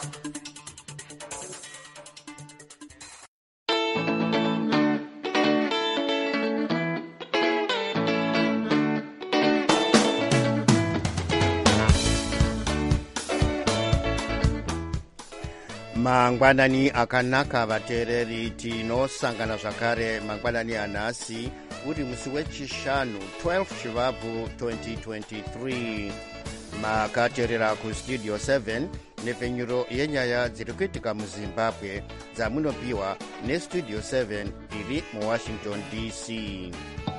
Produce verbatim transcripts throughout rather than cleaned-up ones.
mangwanani akanaka vateereri, tinosangana zvakare mangwanani anhasi uri musi wechishanu twelve chivabvu twenty twenty-three. makateerera kustudio seven nepfenyuro yenyaya dziri kuitika muzimbabwe dzamunopiwa nestudio seven iri muwashington D C.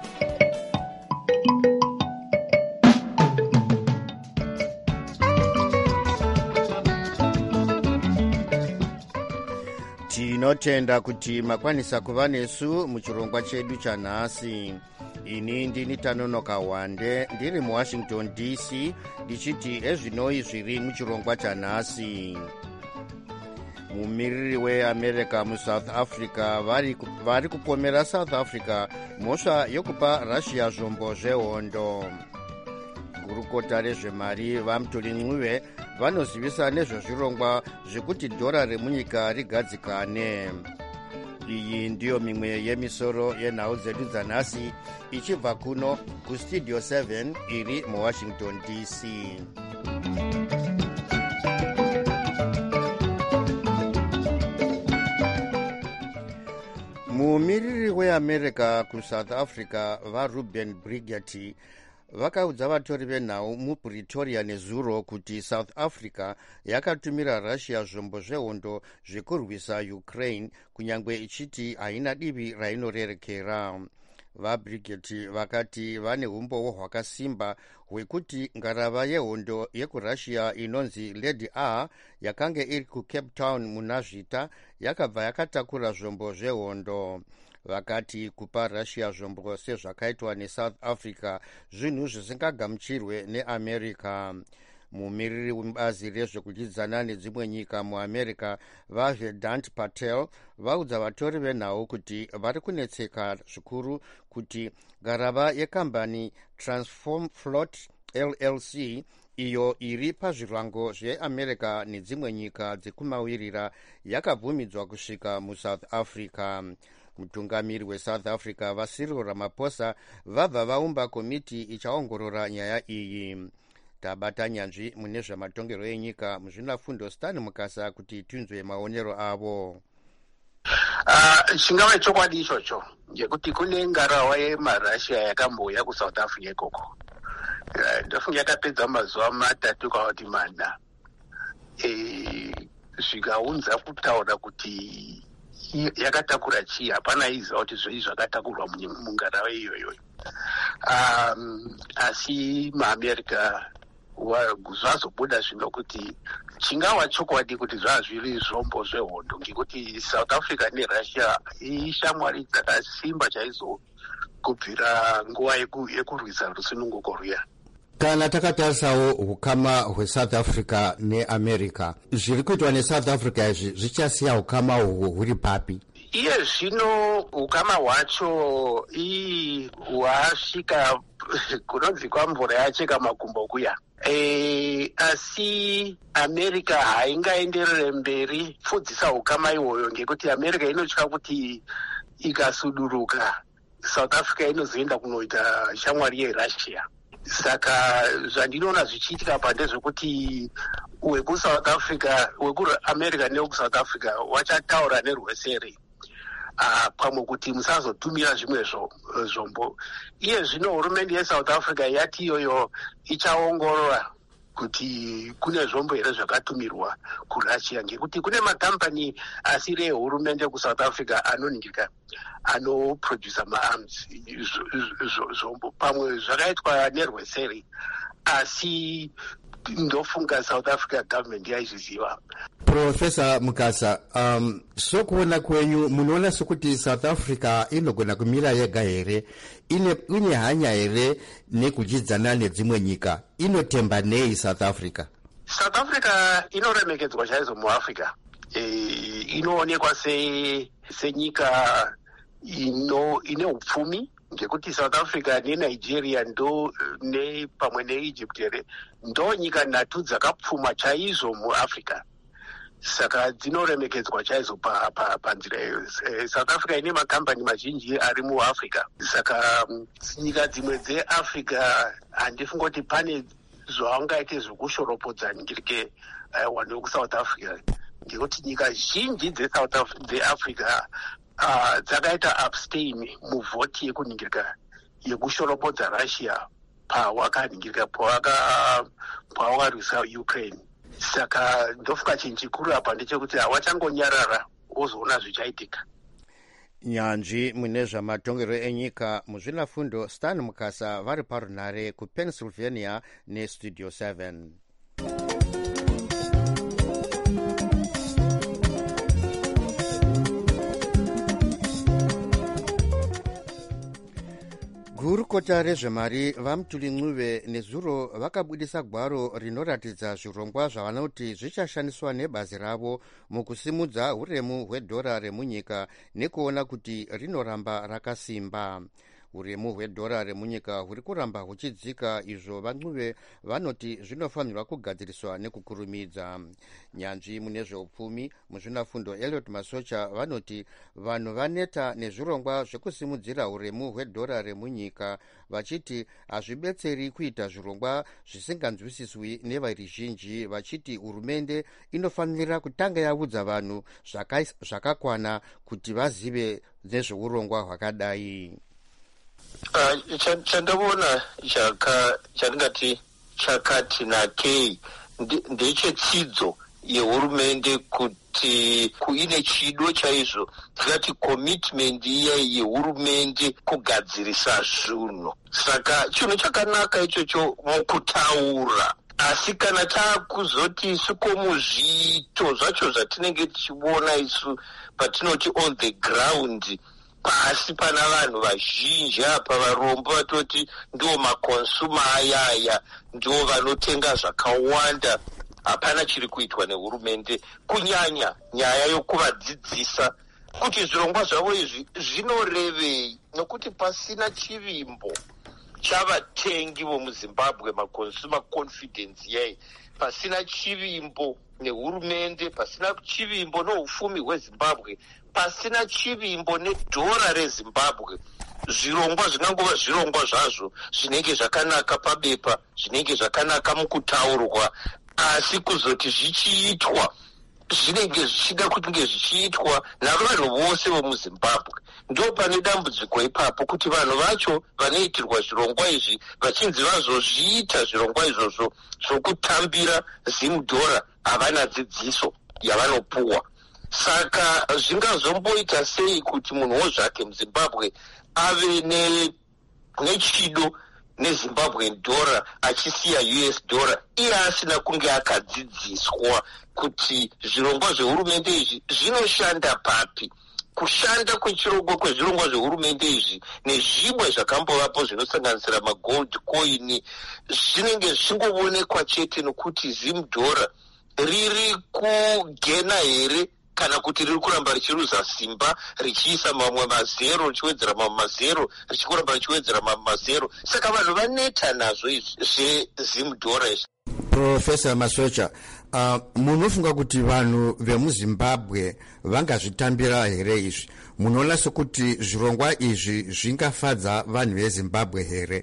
tinotenda kuti makwanisa kuva nesu muchirongwa chedu chanhasi. ini ndini Tanonoka Wande ndiri muwashington D C ndichiti ezvinoi zviri muchirongwa chanhasi. mumiriri weamerica musouth africa vari, vari kupomera south africa mhosva yokupa russia zvombo zvehondo. gurukota rezvemari vamutoli ncube vanozivisa nezvezvirongwa zvekuti dhora remunyika rigadzikane. iyi ndiyo mimwe yemisoro yenhau dzedu dzanhasi ichibva kuno kustudio seven iri muwashington D C. mumiriri weamerica kusouth africa varuben brigati vakaudza vatori venhau mupretoria nezuro kuti south africa yakatumira russia zvombo zvehondo zvekurwisa ukraine kunyange ichiti haina divi rainorerekera. vabrigeti vakati vane umbowo hwakasimba hwekuti ngarava yehondo yekurussia inonzi Lady R yakanga iri kucape town munazvita yakabva yakatakura zvombo zvehondo. vakati kupa russia zvombo sezvakaitwa nesouth africa zvinhu zvisingagamuchirwe neamerica. mumiriri webazi rezvekudyidzana nedzimwe nyika muamerica vavedant patel vaudza vatori venhau kuti vari kunetseka zvikuru kuti ngarava yekambani Transform Flot L L C iyo iri pazvirango zveamerica nedzimwe nyika dzekumawirira yakabvumidzwa kusvika musouth africa. mutungamiri wesouth africa vaCyril Ramaphosa vabva vaumba komiti ichaongorora nyaya iyi. tabata nyanzvi mune zvematongero enyika muzvinafundo Stan Mukasa kuti tinzwe maonero avo. chingava uh, chokwadi ichocho ngekuti kune ngarawa yemarussia yakambouya kusouth africa ikoko. uh, ndofunga yakapedza mazuva matatu kana kuti mana e, zvikaunza kutaura kuti yakatakura chii hapana iziva kuti zvei zvakatakurwa mungarawa iyoyo. um, asi maamerica zvazobuda zvino kuti chingava chokwadi kuti zvazviri zvombo zvehondo ngekuti south africa nerussia ishamwari dzakasimba chaizvo kubvira nguva yekurwisa rusununguko rwuya. kana takatarisawo ukama hwesouth africa neamerica, zviri kuitwa nesouth africa izvi zvichasiya ukama uhwo huri papi? iye zvino ukama hwacho ii hwasvika kunonzi kwamvura yacheka makumbo kuya. E, asi america haingaenderere mberi pfudzisa ukama iwoyo ngekuti america inotya kuti ikasuduruka south africa inozoenda kunoita shamwari yerussia. saka zvandinoona zvichiitika pa ndezvekuti wekusouth africa wekuamerica newekusouth africa wachataura nerweseri uh, pamwe kuti musazotumira zvimwe zvombo. iye zvino hurumende yesouth africa yati iyoyo ichaongorora kuti kune zvombo here zvakatumirwa kurussia ngekuti kune makambani asiri ehurumende kusouth africa anoningirika anoprodusa maarms zvombo pamwe zvakaitwa nerweseri asi ndofunga south africa government yaizviziva. Profesa Mukasa, um, sokuona kwenyu munoona sokuti south africa inogona kumira yega here, ine, ine hanya here nekudyidzana nedzimwe nyika, inotemba nei south africa? south africa inoremekedzwa chaizvo muafrica. e, inoonekwa se, senyika ino ine upfumi ngekuti south africa nenigeria ndo ne pamwe neegypt here ndo nyika nhatu dzakapfuma chaizvo muafrica. saka dzinoremekedzwa chaizvo panzira iyo. South Africa ine makambani mazhinji ari muAfrica, saka nyika dzimwe dzeAfrica handifunga kuti pane zvaungaite zvokushoropodza ningirike vanhu vekusouth Africa, ngekuti nyika zhinji dzeAfrica dzakaita abstain muvhoti yekuningirika yekushoropodza Russia pawakaningirika pawakarwisa Ukraine. Saka ndofunga chinhu chikuru apa ndechekuti havachangonyarara ozoona zvichaitika. Nyanzvi mune zvamatongerwo enyika muzvinafundo Stan Mukasa vari parunhare kuPennsylvania neStudio seven. Gurukota rezvemari vaMutuli Ncube nezuro vakabudisa gwaro rinoratidza zvirongwa zvavanoti zvichashandiswa nebazi ravo mukusimudza uremu hwedhora remunyika nekuona kuti rinoramba rakasimba. Uremu hwedhora remunyika huri kuramba huchidzika, izvo vaNcube vanoti zvinofanirwa kugadziriswa nekukurumidza. Nyanzvi mune zveupfumi muzvinafundo Elliot Masocha vanoti vanhu vaneta nezvirongwa zvekusimudzira uremu hwedhora remunyika, vachiti hazvibetseri kuita zvirongwa zvisinganzwisiswi neveruzhinji, vachiti hurumende inofanira kutanga yaudza vanhu zvakakwana kuti vazive nezveurongwa hwakadai. Uh, chandabona chandingati chakati nakei ndechetsidzo yehurumende kuti kuine chido chaizvo, tikati commitment iya yehurumende kugadzirisa zvinhu. Saka chinhu chakanaka ichocho mukutaura, asi kana taakuzoti isuko muzviito zvacho zvatinenge tichiona isu patinoti on the ground, pasi pana vanhu vazhinji apa varombo vatoti ndo makonsuma ayaya, ndo vanotenga zvakawanda, hapana chiri kuitwa nehurumende, kunyanya nyaya yokuvadzidzisa kuti zvirongwa zvavo izvi zvinorevei, nokuti pasina chivimbo chavatengi vomuZimbabwe, maconsumer confidence yai, pasina chivimbo nehurumende, pasina chivimbo noufumi hweZimbabwe, pasina chivimbo nedhora reZimbabwe, zvirongwa zvinangova zvirongwa zvazvo zvinenge zvakanaka pabepa, zvinenge zvakanaka mukutaurwa, asi kuzoti zvichiitwa zvinenge zvichida kunge zvichiitwa navanhu vose vomuZimbabwe. Ndo pane dambudziko ipapo kuti vanhu vacho vanoitirwa zvirongwa izvi vachinzi vazozviita zvirongwa izvozvo zvokutambira zimudhora havana dzidziso yavanopuwa. Saka zvingazomboita sei kuti munhuwo zvake muZimbabwe ave ne, nechido neZimbabwe dhora achisiya U S dhora iye asina kunge akadzidziswa kuti zvirongwa zvehurumende izvi zvinoshanda papi. Kushanda kwechirongwa kwezvirongwa zvehurumende izvi nezvimwe zvakambovapo zvinosanganisira magold coin zvinenge zvichingoonekwa chete nokuti zimudhora riri kugena here kana kuti riri kuramba richiruza simba, richiisa mamwe mazero richiwedzera mamwe mazero, richikuramba richiwedzera mamwe mazero. Saka vanhu vaneta nazvo izvi zvezimudhora izvi. Professor Masocha, uh, munofunga kuti vanhu vemuZimbabwe vangazvitambira here izvi? Munoona sekuti zvirongwa izvi zvingafadza vanhu veZimbabwe here?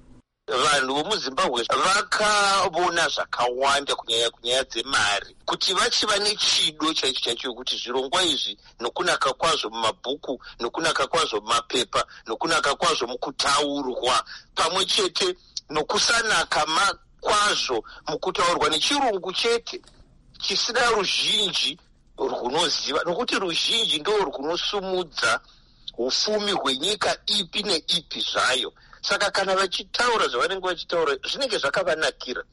Vanhu vomuZimbabwe vakavona zvakawanda kunyanya kunyaya dzemari, kuti vachiva nechido chaicho chaicho kuti zvirongwa izvi nokunaka kwazvo mumabhuku, nokunaka kwazvo mumapepa, nokunaka kwazvo mukutaurwa, pamwe chete nokusanaka kwazvo mukutaurwa nechirungu chete chisina ruzhinji rwunoziva, nokuti ruzhinji ndo rwunosumudza ufumi hwenyika ipi neipi zvayo. Saka kana vachitaura zvavanenge vachitaura zvinenge zvakavanakira,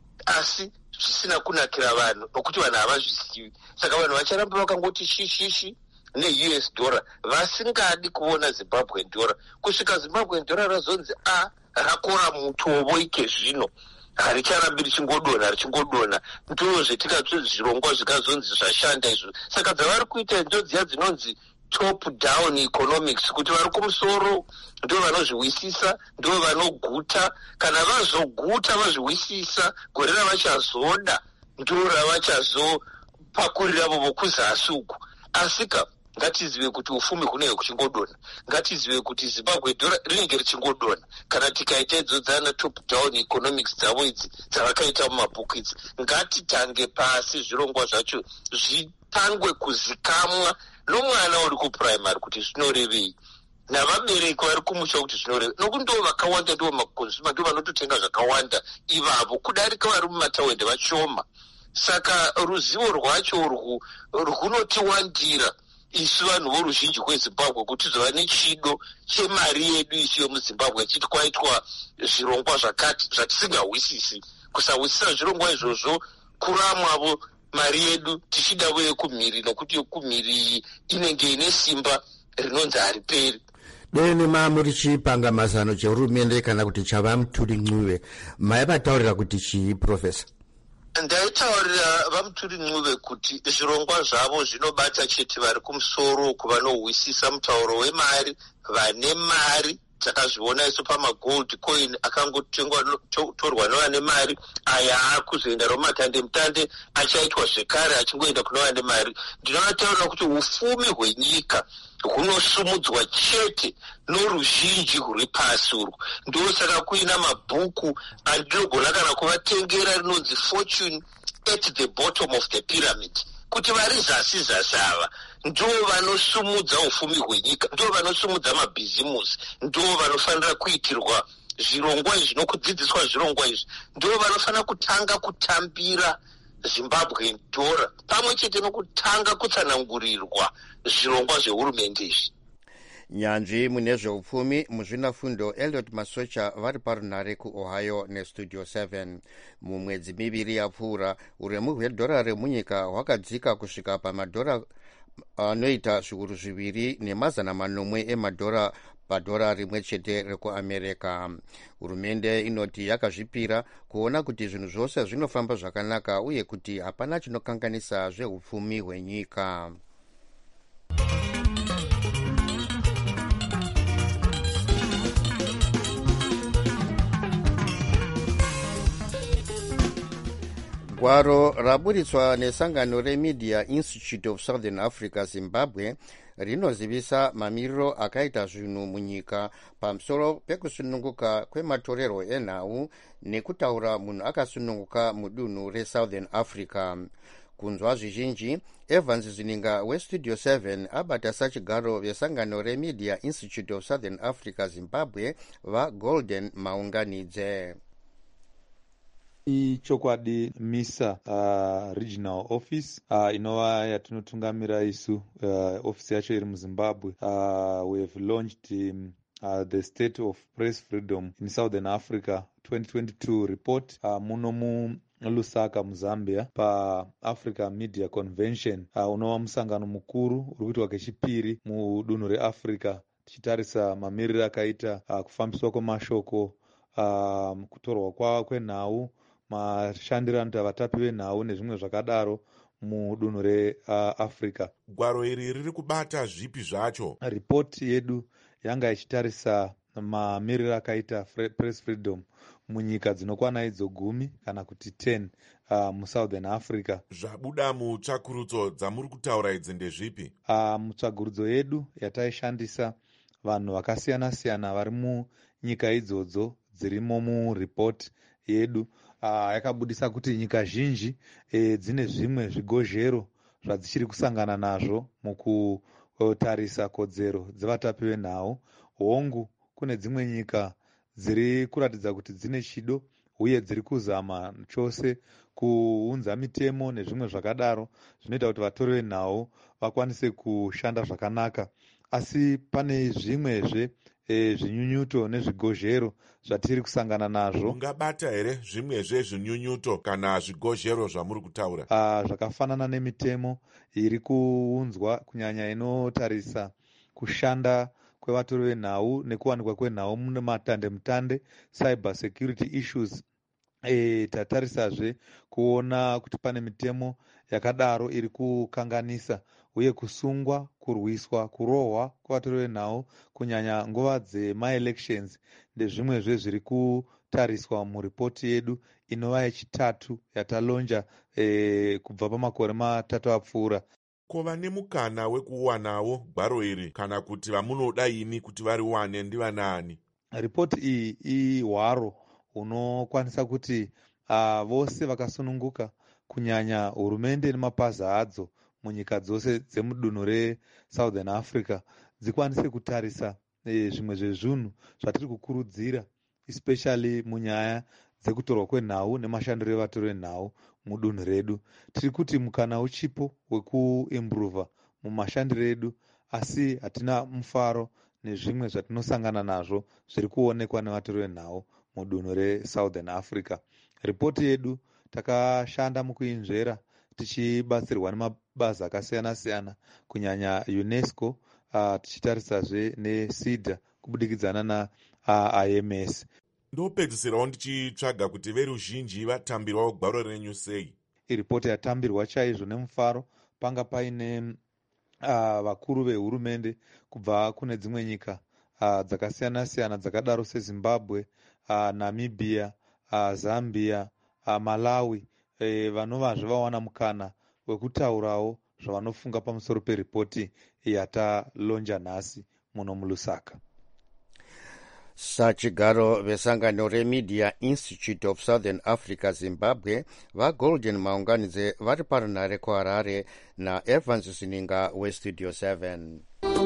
asi zvisina kunakira vanhu nokuti vanhu havazvisivi. Saka vanhu vacharamba vakangoti shishishi ne-U S dhora vasingadi kuona Zimbabwe dhora, kusvika Zimbabwe dhora razonzi a rakora mutovo ike zvino haricharambi richingodonha richingodonha, ndo zvetikati zvirongwa zvikazonzi zvashanda izvo. Saka dzavari kuita ndo dziya dzinonzi top down economics, kuti vari kumusoro ndo vanozviwisisa, ndo vanoguta, kana vazoguta vazviwisisa gore ravachazoda ndo ravachazo pakurira avo vokuzasi uku. Asika ngatizive kuti ufumi kunenge kuchingodona, ngatizive kuti Zimbabwe dhora rinenge richingodona kana tikaita idzodzana top down economics dzavo idzi dzavakaita mumabhuku idzi. Ngatitange pasi zvirongwa zvacho zvitangwe kuzikamwa nomwana uri kupuraimari kuti zvinorevei, navabereki vari kumusha kuti zvinorevei, nokuti ndo vakawanda ndo makonzuma ndo vanototenga zvakawanda ivavo kudarika vari mumataundi vashoma. Saka ruzivo rwacho urwu runotiwandira isu vanhu voruzhinji kweZimbabwe kuti zova nechido chemari yedu isu yomuZimbabwe ichiti kwaitwa zvirongwa zvakati zvatisingahwisisi. Kusahwisisa zvirongwa izvozvo kuramwavo mari yedu tichida veye kumhiri, nokuti kumhiri inenge ine simba rinonzi hariperi. Deni mamuri chipanga mazano chehurumende kana kuti chava Muturi Ncube, maivataurira kuti chii Professor? Ndaitaurira vaMuturi Ncube kuti zvirongwa zvavo zvinobata chete vari kumusoro kuvanohwisisa mutauro wemari, vane mari. Takazviona isu pamagold coin akangotorwa nevane mari, aya akuzoenda romatande mutande achaitwa zvekare achingoenda kunovane mari. Ndinotaura kuti ufumi hwenyika hunosumudzwa chete noruzhinji rwuri pasi urwu. Ndosaka kuina mabhuku andinogona kana kuvatengera rinonzi Fortune at the bottom of the pyramid, kuti vari zasi zasi ava ndo vanosumudza ufumi hwenyika, ndo vanosumudza mabhizimusi, ndo vanofanira kuitirwa zvirongwa izvi nokudzidziswa zvirongwa izvi, ndo vanofanira kutanga kutambira Zimbabwe dhora pamwe chete nokutanga kutsanangurirwa zvirongwa zvehurumende izvi. Nyanzvi mune zveupfumi muzvinafundo Elliot Masocha vari parunhare kuOhio nestudio seven. Mumwedzi miviri yapfuura uremu hwedhora remunyika hwakadzika kusvika pamadhora anoita zviuru zviviri nemazana manomwe emadhora padhora rimwe chete rekuAmerica. Hurumende inoti yakazvipira kuona kuti zvinhu zvose zvinofamba zvakanaka uye kuti hapana chinokanganisa zveupfumi hwenyika. Gwaro raburitswa nesangano reMedia Institute of Southern Africa Zimbabwe rinozivisa mamiriro akaita zvinhu munyika pamusoro pekusununguka kwematorero enhau nekutaura munhu akasununguka mudunhu reSouthern Africa. Kunzwa zvizhinji, Evans Zininga westudio seven abata sachigaro vesangano reMedia Institute of Southern Africa Zimbabwe vaGolden Maunganidze. Ichokwadi MISA uh, regional office uh, inova yatinotungamira isu uh, office yacho iri muZimbabwe. Uh, we have launched um, uh, the State of Press Freedom in Southern Africa twenty twenty-two report uh, muno mu Lusaka muZambia pa Africa Media Convention uh, unova musangano mukuru uri kuitwa kechipiri mudunhu reAfrica tichitarisa mamiriro akaita uh, kufambiswa kwemashoko, uh, kutorwa kwa kwenhau, mashandiro anoita vatapi venhau nezvimwe zvakadaro mudunhu reAfrica. Uh, Gwaro iri riri kubata zvipi zvacho? Ripoti yedu yanga ichitarisa mamiriro akaita press freedom munyika dzinokwana idzo gumi kana kuti ten uh, muSouthern Africa. Zvabuda mutsvakurudzo dzamuri kutaura idzi ndezvipi? Uh, mutsvakurudzo yedu yataishandisa vanhu vakasiyana siyana vari munyika idzodzo dzirimo muripoti yedu uh, yakabudisa kuti nyika zhinji e, dzine zvimwe zvigozhero zvadzichiri kusangana nazvo mukutarisa kodzero dzevatapi venhau. Hongu kune dzimwe nyika dziri kuratidza kuti dzine chido uye dziri kuzama chose kuunza mitemo nezvimwe zvakadaro zvinoita kuti vatori venhau vakwanise kushanda zvakanaka, asi pane zvimwezve e, zvinyunyuto nezvigozhero zvatiri kusangana nazvo. Ungabata here zvimwezve zvinyunyuto kana zvigozhero zvamuri kutaura? Uh, zvakafanana nemitemo iri kuunzwa kunyanya inotarisa kushanda kwevatori venhau nekuwanikwa kwenhau mune matande mutande, cyber security issues. E, tatarisazve kuona kuti pane mitemo yakadaro iri kukanganisa uye kusungwa, kurwiswa, kurohwa kwavatori venhau kunyanya nguva dzema-elections ndezvimwezve zviri kutariswa muripoti yedu inova yechitatu yatalonja e, kubva pamakore matatu apfuura. Kuva nemukana wekuwanawo gwaro iri kana kuti vamunoda ini kuti variwane ndivanaani? Ripoti iyi ihwaro unokwanisa kuti uh, vose vakasununguka kunyanya hurumende nemapazi adzo munyika dzose dzemudunhu reSouthern Africa dzikwanise kutarisa e, zvimwe zvezvinhu zvatiri kukurudzira, especially munyaya dzekutorwa kwenhau nemashandiro evatori venhau mudunhu redu. Tiri kuti mukana uchipo wekuimprova mumashandiro edu, asi hatina mufaro nezvimwe zvatinosangana nazvo zviri kuonekwa nevatori venhau mudunhu reSouthern Africa. Ripoti yedu takashanda mukuinzvera tichibatsirwa nemabazi akasiyana-siyana kunyanya UNESCO, uh, tichitarisazve neSIDA kubudikidzana na uh, I M S. Ndopedzisirawo ndichitsvaga kuti veruzhinji vatambirwawo gwaro renyu sei? Iripoti yatambirwa chaizvo nemufaro. Panga paine uh, vakuru vehurumende kubva kune dzimwe nyika uh, dzakasiyana-siyana dzakadaro seZimbabwe, uh, Namibia, uh, Zambia, uh, Malawi, eh, vanovazve vawana mukana wekutaurawo zvavanofunga pamusoro peripoti yatalonja nhasi muno muLusaka. Sachigaro vesangano reMedia Institute of Southern Africa Zimbabwe vaGolden maunganidze vari parunhare kuHarare naEvans Sininga weStudio seven.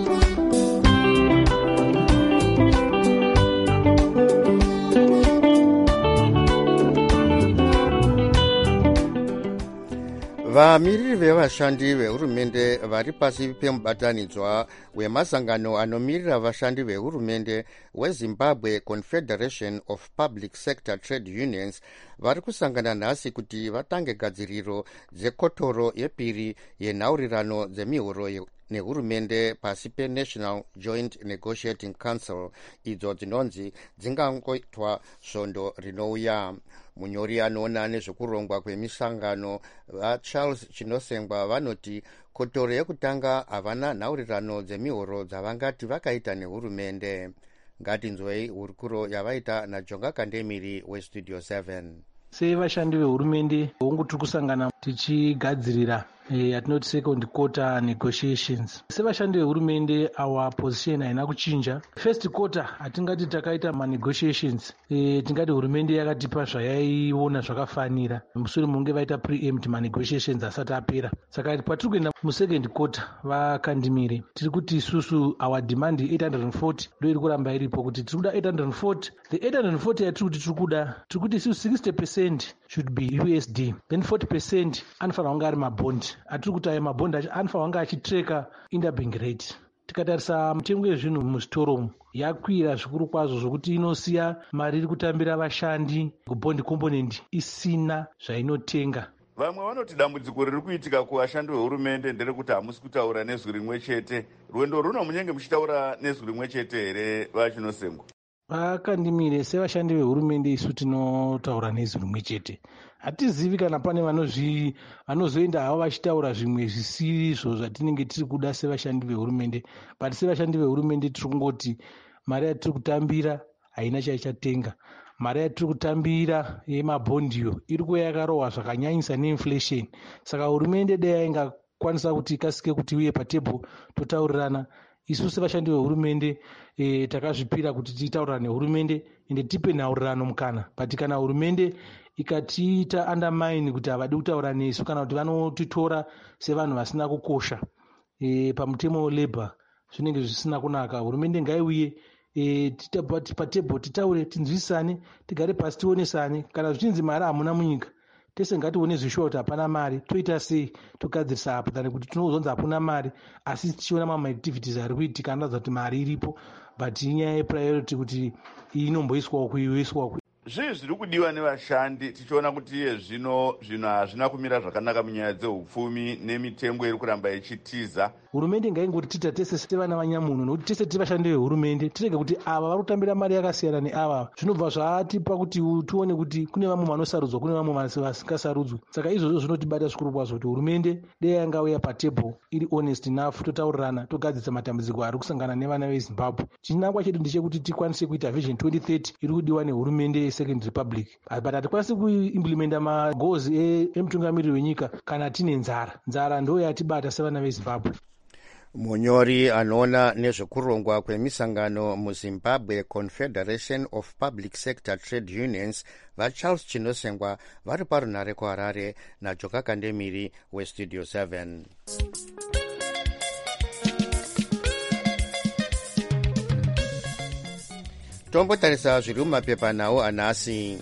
Vamiriri vevashandi vehurumende vari pasi pemubatanidzwa wemasangano anomirira vashandi vehurumende weZimbabwe Confederation of Public Sector Trade Unions vari kusangana nhasi kuti vatange gadziriro dzekotoro yepiri yenhaurirano dzemihoro nehurumende pasi peNational Joint Negotiating Council, idzo dzinonzi dzingangoitwa svondo rinouya. Munyori anoona nezvekurongwa kwemisangano vaCharles Chinosengwa vanoti kotoro yekutanga havana nhaurirano dzemihoro dzavangati vakaita nehurumende. Ngatinzwei hurukuro yavaita naJonga Kandemiri weStudio seven. Sevashandi vehurumende hongu tiri kusangana tichigadzirira yatinoti second quarter negotiations. Sevashandi vehurumende our position haina kuchinja. First quarter hatingati takaita manegotiations, e, tingati hurumende yakatipa zvayaiona zvakafanira. Mushure munge vaita preempt manegotiations asati apera. Saka patiri kuenda musecond quarter vakandimire tiri kuti isusu our demand eight hundred forty ndo iri kuramba iripo kuti tiri kuda eight hundred forty. The eight hundred forty yatiri kuti tiri kuda tiri kuti isusu sixty percent should be U S D, then forty percent anofanira kunge ari mabondi. Atiri kuti ayo mabondi acho anofanira kunge achitreka interbank rate. Tikatarisa mitengo yezvinhu muzvitoro yakwira zvikuru kwazvo zvokuti inosiya mari iri kutambira vashandi kubondi component isina zvainotenga. Vamwe vanoti dambudziko riri kuitika kuvashandi vehurumende nderekuti hamusi kutaura nezwi rimwe chete. Rwendo runo munenge muchitaura nezwi rimwe chete here vaChinosengwa? Vakandimire sevashandi vehurumende isu tinotaura nezwi rimwe chete. Hatizivi kana pane vanozvi vanozoenda havo vachitaura zvimwe zvisizvo zvatinenge tiri kuda sevashandi vehurumende. But sevashandi vehurumende tiri kungoti mari yatiri kutambira haina chaichatenga. Mari yatiri kutambira yemabhondiyo iri kuva yakarohwa zvakanyanyisa neinflation. Saka hurumende dai yaingakwanisa kuti ikasike kuti uye patebho totaurirana. Isu sevashandi vehurumende e, takazvipira kuti titaurirane nehurumende ende tipe nhaurirano mukana. But kana hurumende ikatiita undermine kuti havadi kutaura nesu kana kuti vanotitora sevanhu vasina kukosha e, pamutemo welabour, zvinenge zvisina kunaka. Hurumende ngaiuye e, patebho titaure, tinzwisane, tigare pasi tionesane. Kana zvichinzi mari hamuna munyika, tese ngatione zvishuwa kuti hapana mari, toita sei togadzirisa apo tani kuti tinozonzi hapana mari asi tichiona mamaactivities ari kuitika anoratidza kuti mari iripo, but inyaya yepriority kuti inomboiswawo kuiiswawo. Zvii zviri kudiwa nevashandi tichiona kuti iye zvino zvinhu hazvina kumira zvakanaka munyaya dzeupfumi nemitengo iri kuramba ichitiza? Hurumende ngaingoti tita tese sevana vanyamunhu, nokuti tese tivashandi vehurumende, tirege kuti ava vari kutambira mari yakasiyana neava. Zvinobva zvatipa kuti tione kuti kune vamwe vanosarudzwa kune vamwe vasingasarudzwi. Saka izvozvo zvinotibata zvikuru kwazvo kuti hurumende dei yangauya patebho iri honest enough, totaurirana, togadzirisa matambudziko ari kusangana nevana veZimbabwe. Chinangwa chedu ndechekuti tikwanise kuita vision twenty thirty iri kudiwa nehurumende second republic, but hatikwanisi kuimplementa magoals emutungamiriri wenyika kana tine nzara. Nzara ndo yatibata sevana vezimbabwe. Munyori anoona nezvekurongwa kwemisangano muZimbabwe Confederation of Public Sector Trade Unions vaCharles Chinosengwa vari parunhare kuHarare naJoka Kandemiri weStudio seven. Tombotarisa zviri mumapepa nawo anhasi.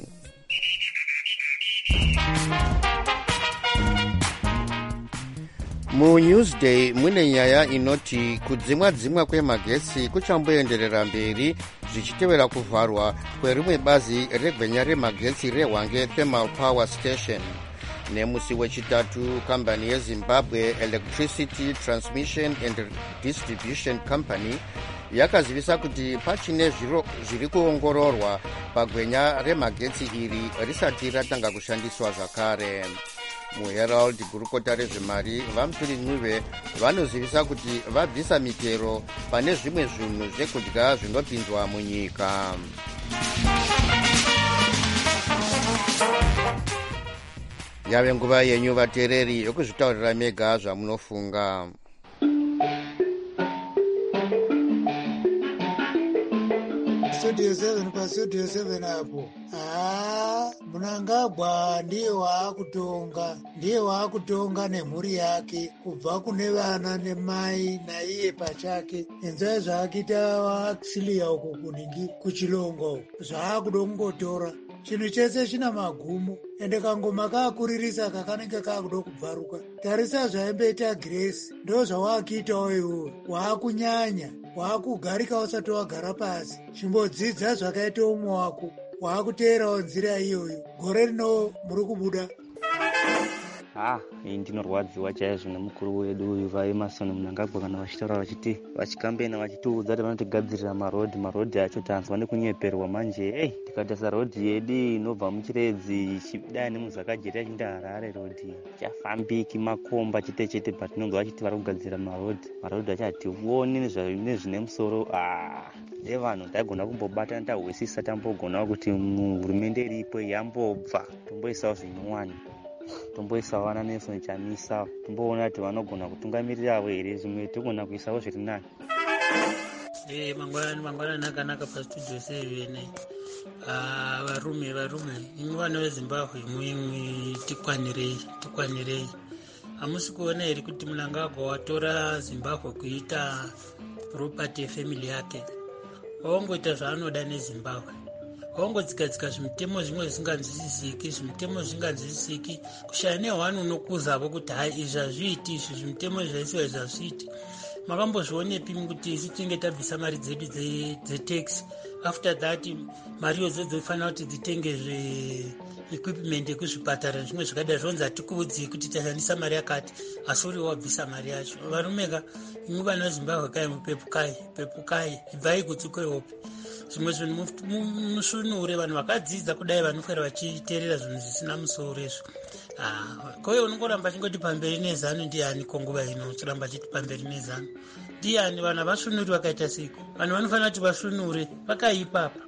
MuNewsday mune nyaya inoti kudzimwa dzimwa kwemagetsi kuchamboenderera mberi zvichitevera kuvharwa kwerimwe bazi regwenya remagetsi reHwange Thermal Power Station. Nemusi wechitatu, kambani yeZimbabwe Electricity Transmission and Distribution Company yakazivisa kuti pachine zviri kuongororwa pagwenya remagetsi iri risati ratanga kushandiswa zvakare. MuHerald gurukota rezvemari vaMuturi Ncube vanozivisa kuti vabvisa mitero pane zvimwe zvinhu zvekudya zvinopinzwa munyika. Yave nguva yenyu vateereri yokuzvitaurira mega zvamunofunga. Studio seven pa Studio seven hapo. Ah, Mnangagwa ndiye waakutonga, ndiye waakutonga nemhuri yake kubva kune vana nemai naiye pachake. Enzai zvaakita vaksiliya uko kuningi kuchilongo zvaakuda kungotora. Chinhu chese china magumo ende kangoma kaakuririsa kakanenge kaakuda kubvaruka. Tarisa zvaimboita Grace, ndo zvawaakuitawo iwowe. Waakunyanya, waakugarika usati wagara pasi, chimbodzidza zvakaita umwe wako, waakuteerawo nzira iyoyo. Gore rino muri kubuda. Ah, ndinorwadziwa chaizvo nemukuru wedu uyu vaEmerson Mnangagwa kana vachitaura vachiti vachikambena vachitiudza kuti vanotigadzirira marodhi marodhi acho tanzwa nekunyeperwa manje. Hey, tikatasa rodhi yedu inobva muchiredzi ichidai nemuzvakajeri achinda Harare rodhi chafambiki makomba chete chete patinonge vachiti vari kugadzira marodhi marodhi acho hationi nezvine musoro. Ah, nevanhu taigona kumbobatana tahwesisa tambogonawo kuti hurumende iripo yambobva tomboisawo zvinyuwani tomboisa vana Nelson Chamisa tomboona kuti vanogona kutungamirirawo here zvimwe togona kuisawo zviri nani. Eh, mangwanani mangwanani akanaka paStudio seven. Ah, varume varume imwe vana veZimbabwe imwe tikwanirei tikwanirei. Hamusi kuona here kuti Mnangagwa watora Zimbabwe kuita property family yake. Waongoita zvaanoda neZimbabwe. Waongodzikadzika zvimutemo zvimwe zvisinganzwisisiki zvimutemo zvisinganzwisisiki kushaya nehwani unokuzavo kuti hai izvi hazviiti izvi zvimutemo zvaisiwa izvi hazviiti. Makambozvionepi kuti isu tinenge tabvisa mari dzedu dzetax, after that mari idzo dzofanira kuti dzitenge equipment ekuzvipatara zvimwe zvakadai zvonzi hatikuudzi kuti tashandisa mari yakati asi uri wabvisa mari yacho. Varumeka imwe vana veZimbabwe kai mupepukai pepukai ibvai kutsukeropi zvimwe zvinhu musunure vanhu vakadzidza kudai vanofera vachiteerera zvinhu zvisina musoro izvo. Ah, koyo unongoramba chingoti pamberi nezano ndiani konguva ino chiramba chiti pamberi nezano ndiani. Vanhu vasunuri vakaita siku vanhu vanofanira kuti vasunure vakaipapa.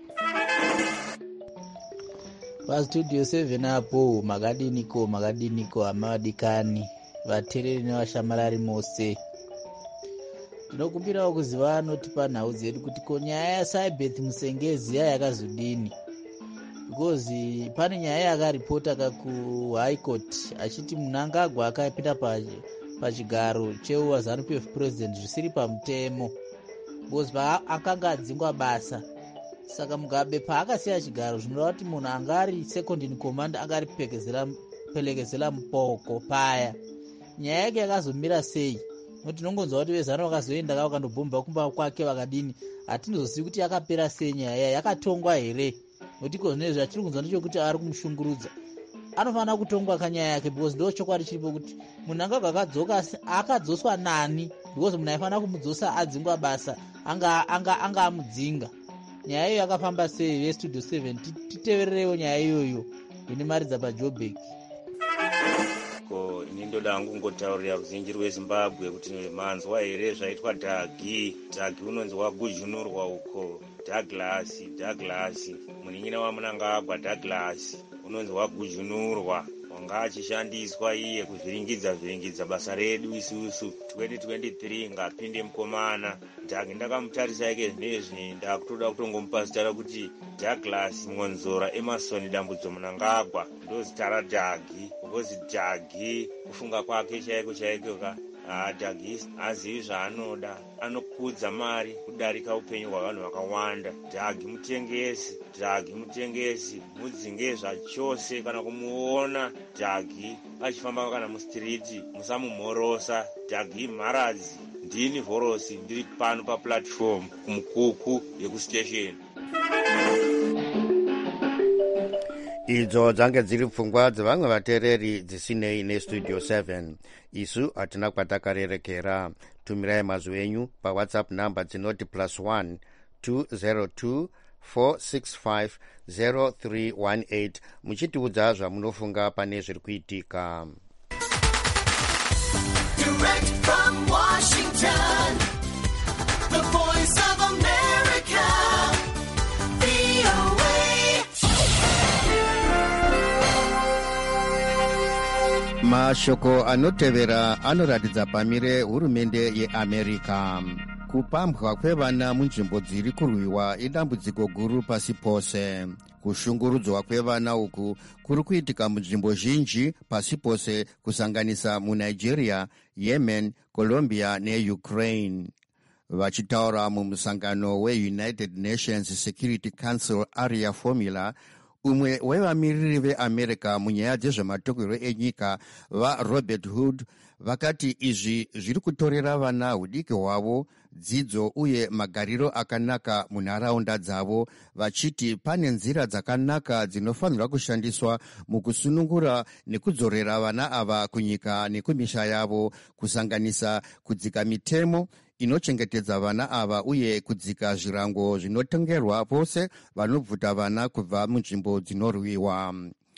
PaStudio seven apo makadiniko makadiniko amadikani vateereri nevashamarari mose. Tinokumbirawo kuziva anotipa nhau dzedu kuti ko nyaya yaSaibeth Musengezi yakazodini, because pane nyaya yakaripota kuHigh Court achiti Mnangagwa akapinda pachigaro cheuZANU P F president zvisiri pamutemo, because akanga adzingwa basa. Saka Mugabe paakasiya chigaro zvinoreva kuti munhu anga ari second in command angaripelekezera mupoko paya. Nyaya yake yakazomira sei? Nokuti tinongonzwa kuti vezano vakazoenda ka vakandobhomba kumba kwake vakadini. Hatinozozivi kuti yakapera sei nyaya yake, yakatongwa here? Nokuti kozvinezvi zvatiri kunzwa ndechekuti ari kumushungurudza. Anofanira kutongwa kanyaya yake, because ndo chokwadi chiripo kuti Mnangagwa akadzoka akadzoswa nani, because munhu aifanira kumudzosa adzingwa basa anga anga anga amudzinga. Nyaya iyo yakafamba sei? veStudio seven titevererewo nyaya iyoyo ine mari dzapajobek. Ko ini ndoda hangu kungotaurira ruzhinji rweZimbabwe kuti manzwa here zvaitwa Dhagi. Dhagi unonzi wagujunurwa uko. Douglas Douglas munin'ina waMunangagwa Douglas unonzi wagujunurwa wanga achishandiswa iye kuzviringidza zviringidza basa redu isusu twenty twenty-three ngapinde mukomana ndake ndakamutarisa ike zvinezvi ndakutoda kutongomupa zita rakuti Douglas Ngonzora Emerson Dambudzo Munangagwa ndozita raDhagi because Dhagi kufunga kwake chaiko chaiko ka Ah, Dhagi azivi zvaanoda, anokudza mari kudarika upenyu hwavanhu vakawanda. Dhagi mutengesi, Dhagi mutengesi, mudzinge zvachose kana kumuona Dhagi achifamba kana mustriti, musamumhorosa. Dhagi mharadzi, ndini Vhorosi, ndiri pano paplatform kumukuku yekustation. idzo dzange dziri pfungwa dzevamwe vateereri dzisinei nestudio seven. isu hatina kwatakarerekera. tumirai mazwi enyu pawhatsapp namba dzinoti plus one two zero two four six five zero three one eight muchitiudza zvamunofunga pane zviri kuitika. Direct from Washington, the voice of America, V O A. Mashoko anotevera anoratidza pamire hurumende yeAmerica. Kupambwa kwevana munzvimbo dziri kurwiwa idambudziko guru pasi pose. Kushungurudzwa kwevana uku kuri kuitika munzvimbo zhinji pasi pose kusanganisa muNigeria, Yemen, Colombia neUkraine. Vachitaura mumusangano weUnited Nations Security Council Area Formula, umwe wevamiriri veAmerica munyaya dzezvematokerwo enyika vaRobert Hood vakati izvi zviri kutorera vana hudiki hwavo dzidzo uye magariro akanaka munharaunda dzavo, vachiti pane nzira dzakanaka dzinofanirwa kushandiswa mukusunungura nekudzorera vana ava kunyika nekumisha yavo, kusanganisa kudzika mitemo inochengetedza vana ava uye kudzika zvirango zvinotongerwa pose vanobvuta vana kubva munzvimbo dzinorwiwa.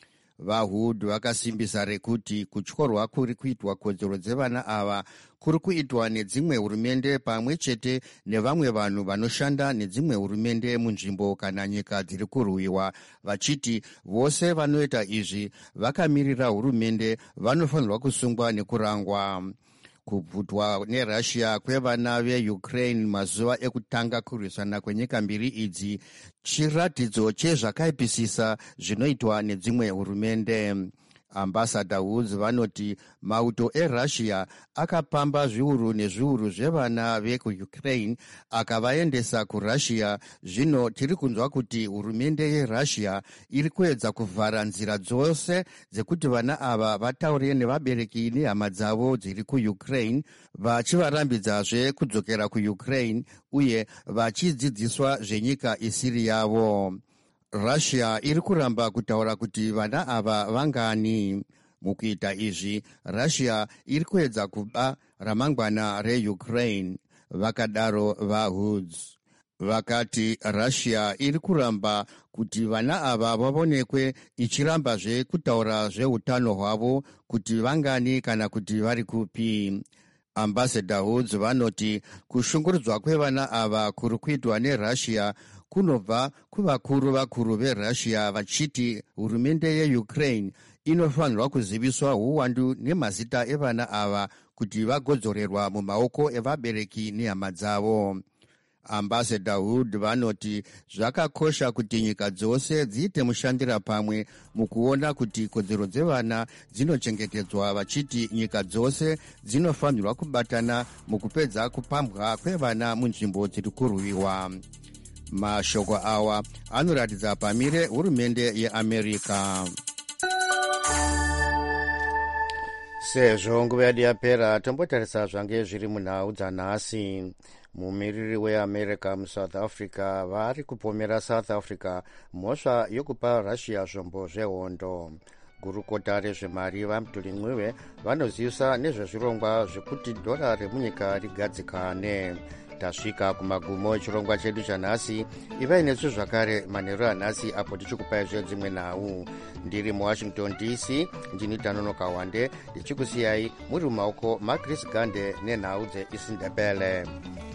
VaHood vakasimbisa rekuti kutyorwa kuri kuitwa kodzero dzevana ava kuri kuitwa nedzimwe hurumende pamwe chete nevamwe vanhu vanoshanda nedzimwe hurumende munzvimbo kana nyika dziri kurwiwa, vachiti vose vanoita izvi vakamirira hurumende vanofanirwa kusungwa nekurangwa. Kubvutwa neRussia kwevana veUkraine mazuva ekutanga kurwisana kwenyika mbiri idzi chiratidzo chezvakaipisisa zvinoitwa nedzimwe hurumende. Ambassador Woods vanoti mauto eRussia akapamba zviuru nezviuru zvevana vekuUkraine akavaendesa kuRussia. Zvino tiri kunzwa kuti hurumende yeRussia iri kuedza kuvhara nzira dzose dzekuti vana ava vataure nevabereki nehama dzavo dziri kuUkraine, vachivarambidzazve kudzokera kuUkraine uye vachidzidziswa zvenyika isiri yavo. Russia iri kuramba kutaura kuti vana ava vangani. Mukuita izvi, Russia iri kuedza kuba ramangwana reUkraine, vakadaro vaHoods. Vakati Russia iri kuramba kuti vana ava vavonekwe ichirambazve kutaura zveutano hwavo kuti vangani kana kuti vari kupi. Ambassador Woods vanoti kushungurudzwa kwevana ava kuri kuitwa neRussia kunobva kuvakuru vakuru veRussia vachiti hurumende yeUkraine inofanirwa kuziviswa uwandu nemazita evana ava kuti vagodzorerwa mumaoko evabereki nehama dzavo. Ambassador Hood vanoti zvakakosha kuti nyika dzose dziite mushandira pamwe mukuona kuti kodzero dzevana dzinochengetedzwa, vachiti nyika dzose dzinofanirwa kubatana mukupedza kupambwa kwevana munzvimbo dziri kurwiwa. Mashoko awa anoratidza pamire hurumende yeAmerica. Sezvo nguva yedu yapera, tombotarisa zvange zviri munhau dzanhasi. Mumiriri weAmerica muSouth Africa vari kupomera South Africa mhosva yokupa Russia zvombo zvehondo. Gurukota rezvemari vaMutuli Ncube vanozivisa nezvezvirongwa zvekuti dhora remunyika rigadzikane. Tasvika kumagumo echirongwa chedu chanhasi. Ivai nesu zvakare manheru anhasi apo tichikupai zvedzimwe nhau. Ndiri muWashington D C, ndini Tanonoka Wande, ndichikusiyai muri mumaoko maChris Gande nenhau dzeIsindebele.